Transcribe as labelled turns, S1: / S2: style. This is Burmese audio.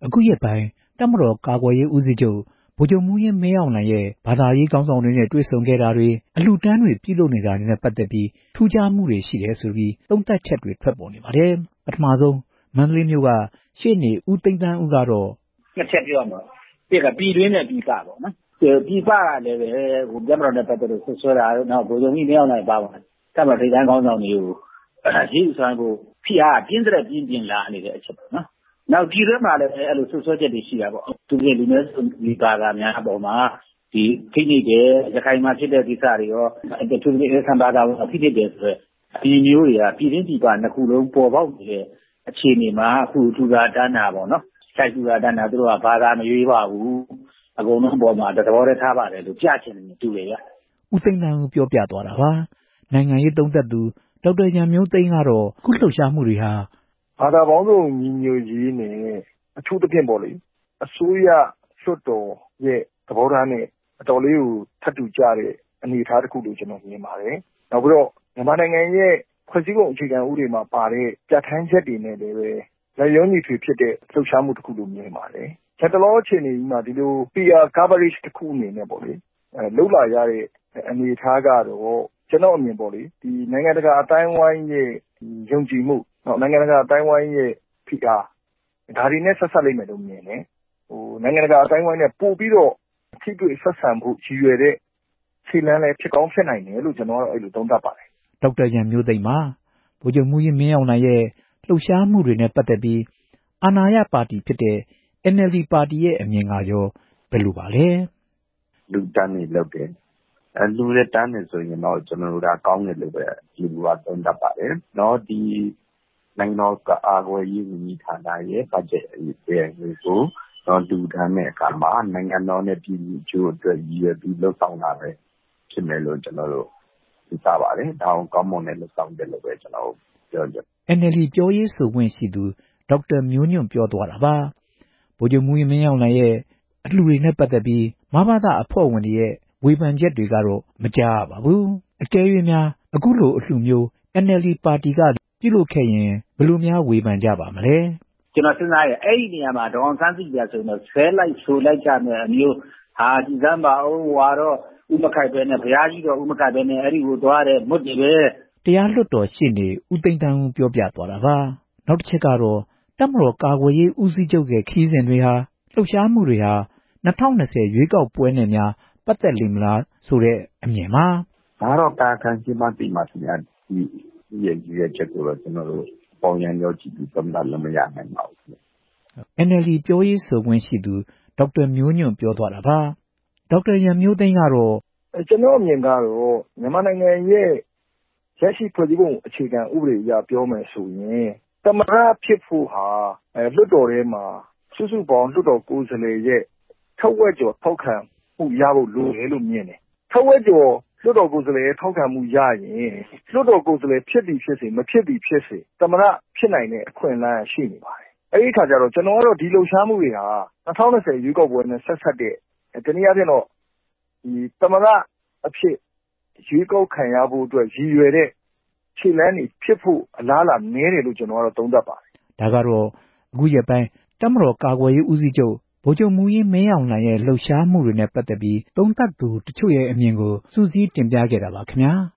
S1: အခုရက်ပိုင်းတပ်မတော်ကာကွယ်ရေးဦးစီးချုပ်ဗိုလ်ချုပ်မှူးကြီးမင်းအောင်လှိုင်ရဲ့ဘာသာရေးခေါင်းဆောင်တွေနဲ့တွေ့ဆုံခဲ့တာတွေအလှူဒန်းတွေပြုလုပ်နေတာတွေနဲ့ပတ်သက်ပြီးထူးခြားမှုတွေရှိတယ်ဆိုပြီးသုံးသပ်ချက်တွေထွက်ပေါ်နေပါတယ်။ပထမဆုံးမန္တလေးမြို့ကရှေ့နေဦးသိန်းသန်းဦးကတော့
S2: နှစ်ချက်ပြောမှာဒီကပြည်တွင်းနဲ့ပြည်ပပေါ့နော်ပြည်ပကလည်းပဲတပ်မတော်နဲ့ပတ်သက်လို့ဆွဆွဲတာတော့ဗိုလ်ချုပ်မှူးကြီးမင်းအောင်လှိုင်ပါပါတယ်တပ်မတော်ထိပ်တန်းခေါင်းဆောင်တွေကိုရေးဥဆိုင်ဖို့ဖိအားပြင်းပြင်းလာနေတဲ့အချက်ပေါ့နော်နောက်ပြည်တွင်းမှာလည်းအဲ့လိုဆွဆွဲချက်တွေရှိတာပေါ့သူတွေလူမျိုးစုဒီပါကများအပေါ်မှာဒီဖိနှိပ်တယ်ရခိုင်မှာဖြစ်တဲ့ကိစ္စတွေရောသူတွေဆံပါတာကိုဖိနှိပ်တယ်ဆိုတော့ဒီမျိုးတွေကပြည်တွင်းပြည်ပနှစ်ခုလုံးပေါ်ပေါက်နေတဲ့အခြေအနေမှာအခုသူကတန်းတာပေါ့နော်စိုက်သူကတန်းတာသူတို့ကဘာသာမရွေးပါဘူးအကုန်လုံးပေါ်မှာသဘောတည်းထားပါတယ်လို့ပြချင်တယ်တူတယ်ရ
S1: ဦးသိန်းသန်းဦးပြောပြသွားတာပါနိုင်ငံရေးသုံးသပ်သူဒေါက်တာရန်မျိုးသိန်းကတော့ခုလှုပ်ရှားမှုတွေဟာ
S3: ဘာသာပေါင်းစုံညီညွတ်ရေးနဲ့အထူးသဖြင့်ပေါ့လေအစိုးရလွှတ်တော်ရဲ့သဘောထားနဲ့အတော်လေးကိုထပ်တူကြတဲ့အနေအထားတစ်ခုလို့ကျွန်တော်မြင်ပါတယ်နောက်ပြီးတော့မြန်မာနိုင်ငံရဲ့ဖွဲ့စည်းပုံအခြေခံဥပဒေမှာပါတဲ့ပြဋ္ဌာန်းချက်တွေနဲ့လည်းပဲလက်ရောညီထွေဖြစ်တဲ့လှုပ်ရှားမှုတစ်ခုလို့မြင်ပါတယ်ချက်တလောအခြေအနေကြီးမှာဒီလို PR coverage တစ်ခုအနေနဲ့ပေါ့လေလှုပ်လာရတဲ့အနေအထားကတော့ကျွန်တော်အမြင်ပေါ့လေဒီနိုင်ငံတကာအတိုင်းအဝိုင်းရဲ့ယုံကြည်မှုနိုင်ငံတကာအတိုင်းအဝိုင်းရဲ့ PR ဒါတွေနဲ့ဆက်ဆက်လိမ့်မယ်လို့မြင်တယ်နိုင်ငံတကာအတိုင်းအဝိုင်းနဲ့ပို့ပြီးတော့ထိတွေ့ဆက်ဆံဖို့ရည်ရွယ်တဲ့ခြေလှမ်းလည်းဖြစ်ကောင်းဖြစ်နိုင်တယ်လို့ကျွန်တော်ကတော့အဲ့လိုသုံးသပ်ပါတယ်
S1: ဒေါက်တာရန်မျိုးသိန်းမှာဗိုလ်ချုပ်မှူးကြီးမင်းအောင်လှိုင်ရဲ့လှုပ်ရှားမှုတွေနဲ့ပတ်သက်ပြီးအာဏာရပါတီဖြစ်တဲ့ NLD ပါတီရဲ့အမြင်ကရောဘယ်လိုပါလဲ
S4: လူတန်းနေလောက်တယ်လူတွေတန်းနေဆိုရင်တော့ကျွန်တော်တို့ကကောင်းတယ်လို့ပဲဒီလိုကသုံးသပ်ပါတယ်เนาะဒီနိုင်ငံတော်ကာကွယ်ရေးဝန်ကြီးဌာနရဲ့ဘတ်ဂျက်တွေကိုတော့လူတန်းတဲ့အခါမှာနိုင်ငံတော်နဲ့ပြည်သူ့အကျိုးအတွက်ရည်ရွယ်ပြီးလှုပ်ဆောင်တာပဲဖြစ်မယ်လို့ကျွန်တော်တို့သိကြပါတယ်ဒါအောင်ကောင်းမွန်တဲ့လှုပ်ဆောင်တယ်လို့ပဲကျွန်တော်ပြောချင်
S1: NLD ပြောရေးဆိုခွင့်ရှိသူဒေါက်တာမျိုးညွန့်ပြောသွားတာပါဗိုလ်ချုပ်မှူးကြီးမင်းအောင်လှိုင်ရဲ့အလှူတွေနဲ့ပတ်သက်ပြီးမဘာသာအဖွဲ့ဝင်တွေရဲ့ဝေဖန်ချက်တွေကတော့မကြားပါဘူးအကယ်၍များအခုလိုအလှူမျိုး NLD ပါတီကပြုလုပ်ခဲ့ရင်ဘယ်လိုများဝေဖန်ကြပါမလဲ
S2: ကျွန်တော်စဉ်းစားရအဲ့ဒီနေရာမှာဒေါအောင်ဆန်းစုကြည်ဆိုရင်တော့ဆဲလိုက်ဆိုလိုက်ကြမယ်အမျိုးဟာဒီစမ်းပါအောင်ဟွာတော့ဥမခိုက်ပဲနဲ့ဘုရားကြီးတော့ဥမခိုက်ပဲနဲ့အဲ့ဒီကိုသွားတယ်မွတ်တယ်ပဲ
S1: တရားလွတ်တော်ရှေ့နေဦးသိန်းသန်းဦးပြောပြသွားတာပါနောက်တစ်ချက်ကတော့တပ်မတော်ကာကွယ်ရေးဦးစီးချုပ်ရဲ့ခရီးစဉ်တွေဟာလှုပ်ရှားမှုတွေဟာ2020ရွေးကောက်ပွဲနဲ့များပတ်သက်လိမ့်မလားဆိုတဲ့အမြင်ပါ
S4: ဒါတော့ကာခန်းစီမံတိမှတ်များဒီရဲ့ချက်ကိုတော့ကျွန်တော်တို့ပေါ်ရန်ရောက်ကြည့်ပြီးသုံးသပ်လို့မရနိုင်ပါဘူး
S1: NLD ပြောရေးဆိုခွင့်ရှိသူဒေါက်တာမျိုးညွန့်ပြောသွားတာပါဒေါက်တာရန်မျိုးသိန်းကတော့
S3: ကျွန်တော်အမြင်ကတော့မြန်မာနိုင်ငံရဲ့ရရှိဖွဲ့စည်းပုံအခြေခံဥပဒေအရပြောမယ်ဆိုရင်သမ္မတဖြစ်ဖို့ဟာလွှတ်တော်ထဲမှာစုစုပေါင်းလွှတ်တော်ကိုယ်စားလှယ်ရဲ့ထက်ဝက်ကျော်ထောက်ခံမှုရဖို့လိုတယ်လို့မြင်တယ်ထက်ဝက်ကျော်လွှတ်တော်ကိုယ်စားလှယ်ရဲ့ထောက်ခံမှုရရင်လွှတ်တော်ကိုယ်စားလှယ်ဖြစ်သည်ဖြစ်စေမဖြစ်သည်ဖြစ်စေသမ္မတဖြစ်နိုင်တဲ့အခွင့်အလမ်းရှိနေပါတယ်အဲ့ဒီခါကျတော့ကျွန်တော်ကတော့ဒီလှုပ်ရှားမှုတွေဟာ2020ရွေးကောက်ပွဲနဲ့ဆက်ဆက်တဲ့တနည်းအားဖြင့်တော့ဒီသမ္မတအဖြစ်ရွေးကောက်ခံရဖို့အတွက်ရည်ရွယ်တဲ့ခြေလှမ်းတွေဖြစ်ဖို့အလားအလာနည်းတယ်လို့ကျွန်တော်ကတော့သုံးသပ်ပါတယ်
S1: ဒါကတော့အခုရက်ပိုင်းတပ်မတော်ကာကွယ်ရေးဦးစီးချုပ်ဗိုလ်ချုပ်မှူးကြီးမင်းအောင်လှိုင်ရဲ့လှုပ်ရှားမှုတွေနဲ့ပတ်သက်ပြီးသုံးသပ်သူတချို့ရဲ့အမြင်ကိုစူးစီးတင်ပြခဲ့တာပါခင်ဗျာ